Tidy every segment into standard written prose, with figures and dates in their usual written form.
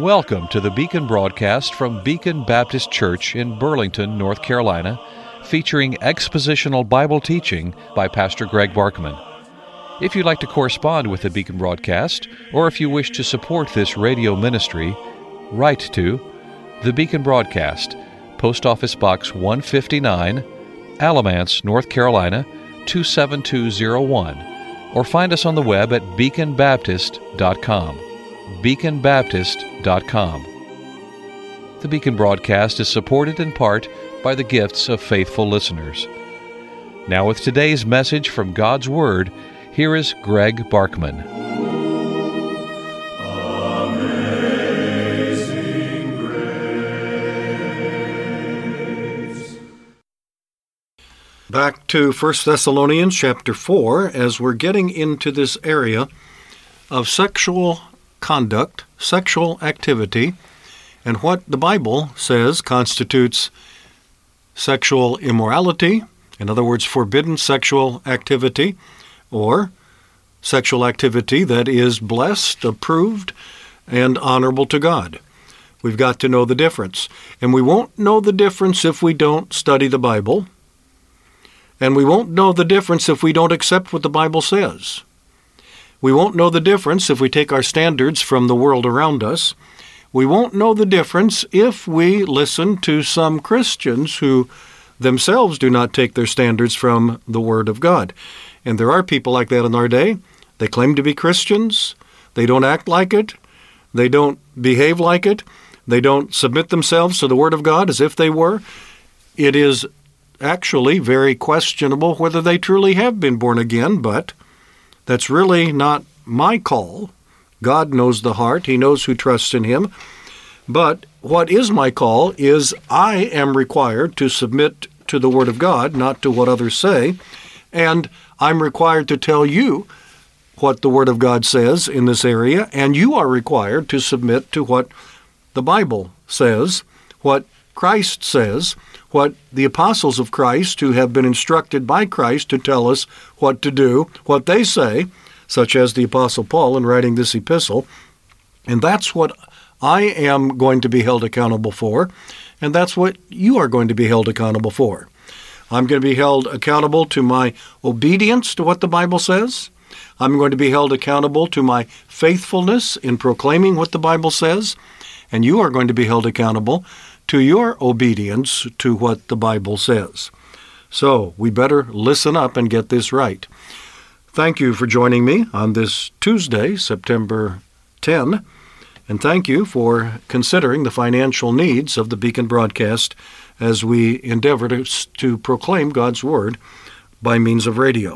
Welcome to the Beacon broadcast from Beacon Baptist Church in Burlington, North Carolina, featuring expositional Bible teaching by Pastor Greg Barkman. If you'd like to correspond with the Beacon broadcast, or if you wish to support this radio ministry, write to the Beacon Broadcast, Post Office Box 159, Alamance, North Carolina 27201, or find us on the web at beaconbaptist.com. beaconbaptist.com. The Beacon broadcast is supported in part by the gifts of faithful listeners. Now with today's message from God's Word, here is Greg Barkman. Amazing Grace. Back to 1 Thessalonians chapter 4, as we're getting into this area of sexual conduct, sexual activity, and what the Bible says constitutes sexual immorality, in other words, forbidden sexual activity, or sexual activity that is blessed, approved, and honorable to God. We've got to know the difference. And we won't know the difference if we don't study the Bible, and we won't know the difference if we don't accept what the Bible says. We won't know the difference if we take our standards from the world around us. We won't know the difference if we listen to some Christians who themselves do not take their standards from the Word of God. And there are people like that in our day. They claim to be Christians. They don't act like it. They don't behave like it. They don't submit themselves to the Word of God as if they were. It is actually very questionable whether they truly have been born again, but that's really not my call. God knows the heart. He knows who trusts in Him. But what is my call is I am required to submit to the Word of God, not to what others say, and I'm required to tell you what the Word of God says in this area, and you are required to submit to what the Bible says, what Christ says, what the apostles of Christ who have been instructed by Christ to tell us what to do, what they say, such as the Apostle Paul in writing this epistle. And that's what I am going to be held accountable for, and that's what you are going to be held accountable for. I'm going to be held accountable to my obedience to what the Bible says. I'm going to be held accountable to my faithfulness in proclaiming what the Bible says, and you are going to be held accountable to your obedience to what the Bible says. So we better listen up and get this right. Thank you for joining me on this Tuesday, September 10, and thank you for considering the financial needs of the Beacon broadcast as we endeavor to proclaim God's Word by means of radio.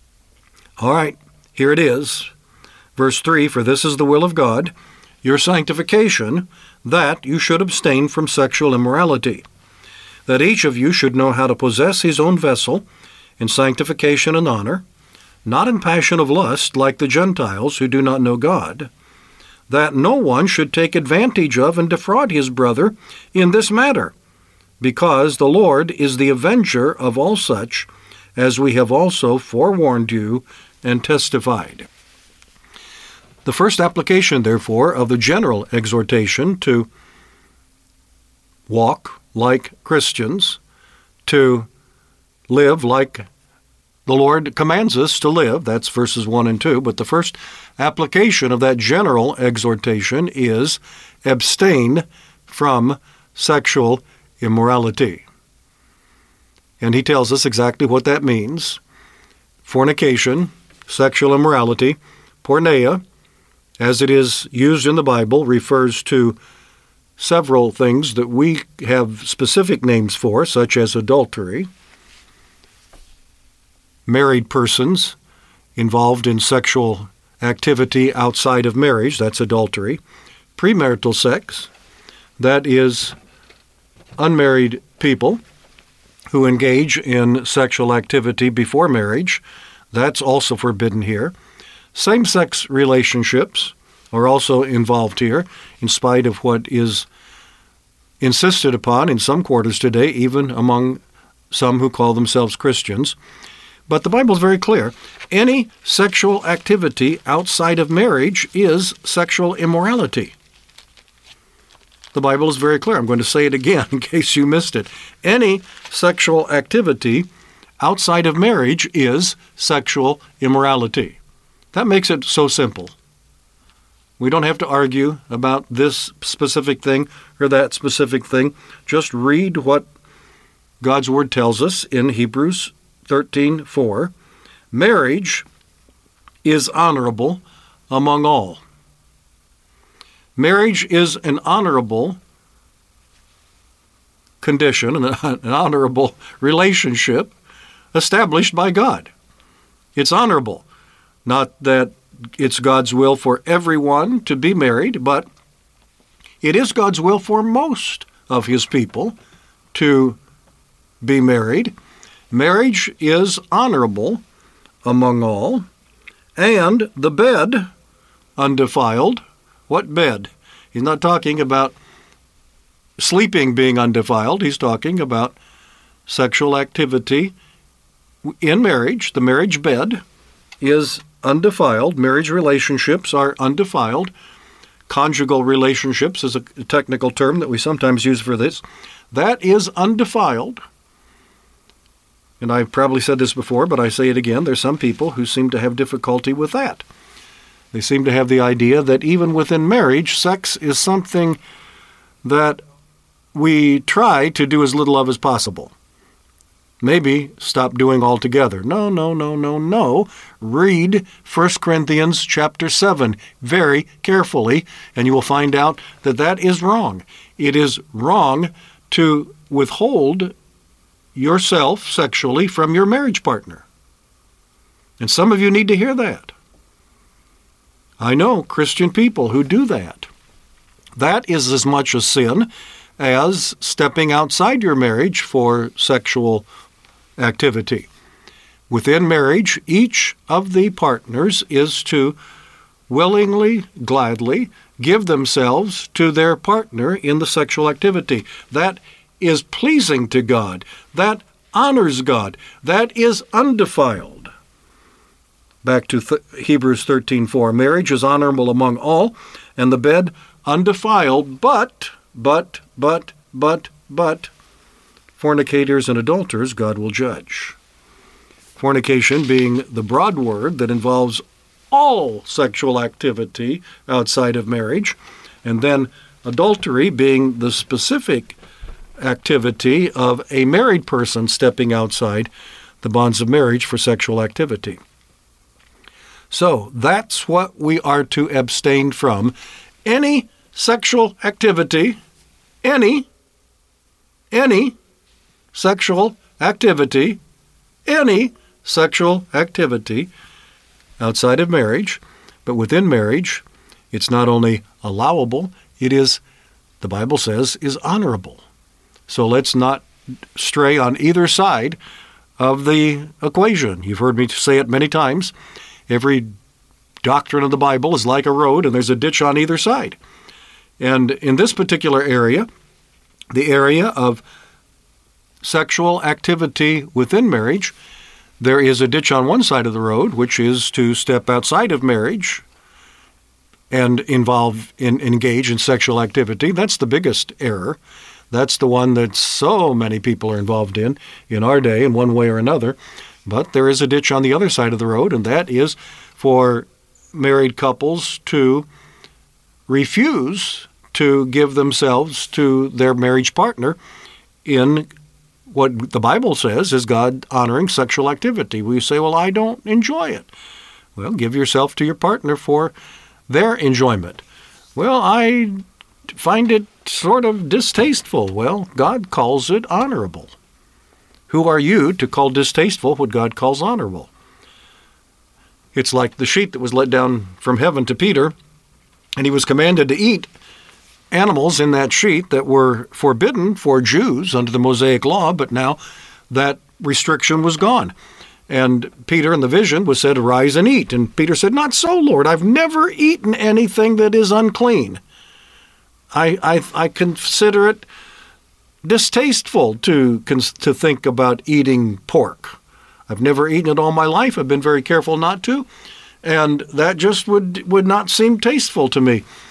All right, here it is. Verse 3, "For this is the will of God, your sanctification, that you should abstain from sexual immorality, that each of you should know how to possess his own vessel in sanctification and honor, not in passion of lust like the Gentiles who do not know God, that no one should take advantage of and defraud his brother in this matter, because the Lord is the avenger of all such, as we have also forewarned you and testified." The first application, therefore, of the general exhortation to walk like Christians, to live like the Lord commands us to live, that's verses 1 and 2, but the first application of that general exhortation is abstain from sexual immorality. And he tells us exactly what that means. Fornication, sexual immorality, porneia, as it is used in the Bible, refers to several things that we have specific names for, such as adultery, married persons involved in sexual activity outside of marriage, that's adultery, premarital sex, that is unmarried people who engage in sexual activity before marriage, that's also forbidden here. Same-sex relationships are also involved here, in spite of what is insisted upon in some quarters today, even among some who call themselves Christians. But the Bible is very clear. Any sexual activity outside of marriage is sexual immorality. The Bible is very clear. I'm going to say it again in case you missed it. Any sexual activity outside of marriage is sexual immorality. That makes it so simple. We don't have to argue about this specific thing or that specific thing. Just read what God's Word tells us in Hebrews 13:4. Marriage is honorable among all. Marriage is an honorable condition, an honorable relationship established by God. It's honorable. Not that it's God's will for everyone to be married, but it is God's will for most of His people to be married. Marriage is honorable among all, and the bed undefiled. What bed? He's not talking about sleeping being undefiled. He's talking about sexual activity in marriage. The marriage bed is undefiled. Marriage relationships are undefiled. Conjugal relationships is a technical term that we sometimes use for this. That is undefiled. And I've probably said this before, but I say it again. There's some people who seem to have difficulty with that. They seem to have the idea that even within marriage, sex is something that we try to do as little of as possible. Maybe stop doing altogether. No. Read 1 Corinthians chapter 7 very carefully, and you will find out that that is wrong. It is wrong to withhold yourself sexually from your marriage partner. And some of you need to hear that. I know Christian people who do that. That is as much a sin as stepping outside your marriage for sexual activity. Within marriage, each of the partners is to willingly, gladly give themselves to their partner in the sexual activity. That is pleasing to God. That honors God. That is undefiled. Back to Hebrews 13:4. Marriage is honorable among all, and the bed undefiled, but fornicators and adulterers God will judge. Fornication being the broad word that involves all sexual activity outside of marriage, and then adultery being the specific activity of a married person stepping outside the bonds of marriage for sexual activity. So that's what we are to abstain from. Any sexual activity, any sexual activity outside of marriage, but within marriage, it's not only allowable, it is, the Bible says, is honorable. So let's not stray on either side of the equation. You've heard me say it many times. Every doctrine of the Bible is like a road, and there's a ditch on either side. And in this particular area, the area of sexual activity within marriage, there is a ditch on one side of the road, which is to step outside of marriage and engage in sexual activity. That's the biggest error. That's the one that so many people are involved in our day in one way or another. But there is a ditch on the other side of the road, and that is for married couples to refuse to give themselves to their marriage partner in what the Bible says is God-honoring sexual activity. We say, well, I don't enjoy it. Well, give yourself to your partner for their enjoyment. Well, I find it sort of distasteful. Well, God calls it honorable. Who are you to call distasteful what God calls honorable? It's like the sheet that was let down from heaven to Peter, and he was commanded to eat animals in that sheet that were forbidden for Jews under the Mosaic law, but now that restriction was gone. And Peter in the vision was said, "Arise and eat." And Peter said, "Not so, Lord. I've never eaten anything that is unclean. I consider it distasteful to think about eating pork. I've never eaten it all my life. I've been very careful not to, and that just would not seem tasteful to me."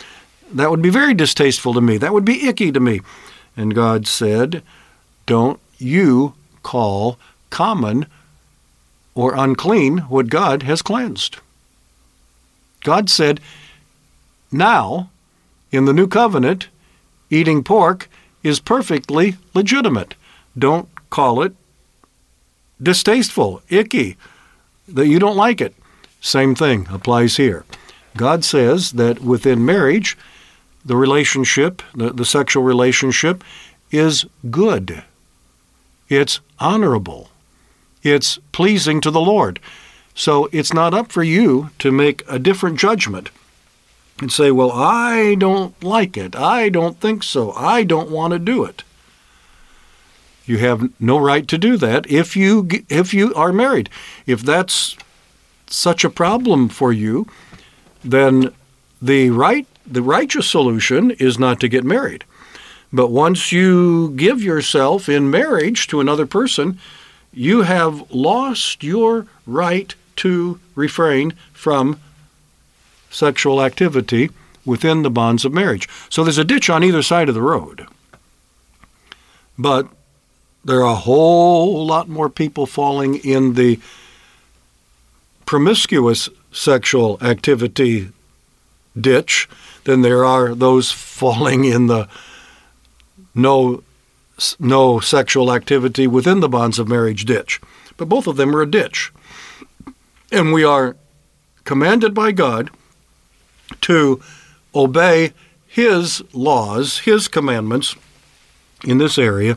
That would be very distasteful to me. That would be icky to me. And God said, don't you call common or unclean what God has cleansed. God said, now, in the new covenant, eating pork is perfectly legitimate. Don't call it distasteful, icky, that you don't like it. Same thing applies here. God says that within marriage, the relationship, the sexual relationship, is good. It's honorable. It's pleasing to the Lord. So it's not up for you to make a different judgment and say, well, I don't like it. I don't think so. I don't want to do it. You have no right to do that if you are married. If that's such a problem for you, then the righteous solution is not to get married. But once you give yourself in marriage to another person, you have lost your right to refrain from sexual activity within the bonds of marriage. So there's a ditch on either side of the road. But there are a whole lot more people falling in the promiscuous sexual activity ditch than there are those falling in the no sexual activity within the bonds of marriage ditch. But both of them are a ditch. And we are commanded by God to obey His laws, His commandments in this area,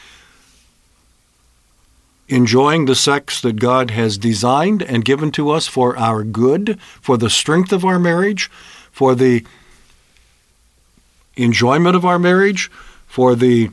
enjoying the sex that God has designed and given to us for our good, for the strength of our marriage, for the enjoyment of our marriage, for the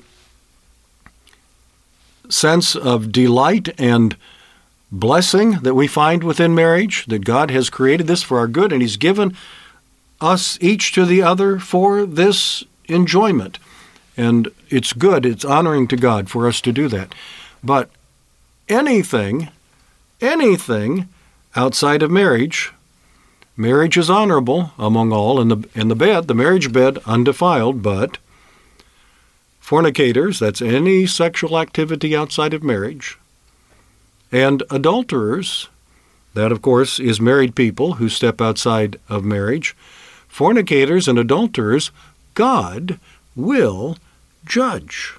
sense of delight and blessing that we find within marriage, that God has created this for our good, and He's given us each to the other for this enjoyment. And it's good, it's honoring to God for us to do that. But anything outside of marriage is honorable among all, in the bed, the marriage bed, undefiled, but fornicators, that's any sexual activity outside of marriage, and adulterers, that of course is married people who step outside of marriage, fornicators and adulterers, God will judge.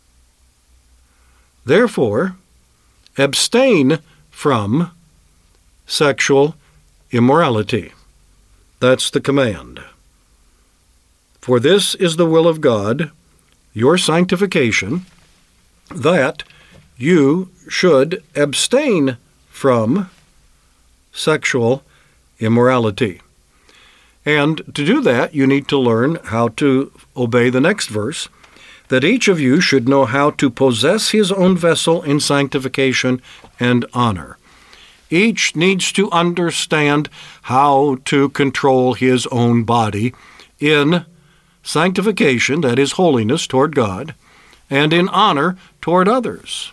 Therefore, abstain from sexual immorality. That's the command. For this is the will of God, your sanctification, that you should abstain from sexual immorality. And to do that, you need to learn how to obey the next verse, that each of you should know how to possess his own vessel in sanctification and honor. Each needs to understand how to control his own body in sanctification, that is holiness toward God, and in honor toward others.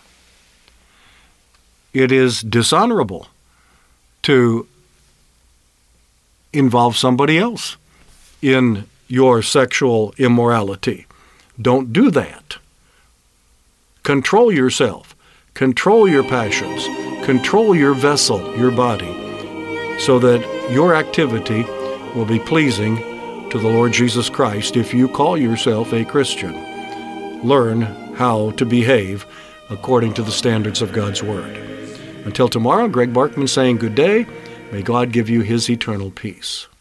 It is dishonorable to involve somebody else in your sexual immorality. Don't do that. Control yourself. Control your passions. Control your vessel, your body, so that your activity will be pleasing to the Lord Jesus Christ if you call yourself a Christian. Learn how to behave according to the standards of God's Word. Until tomorrow, Greg Barkman saying good day. May God give you His eternal peace.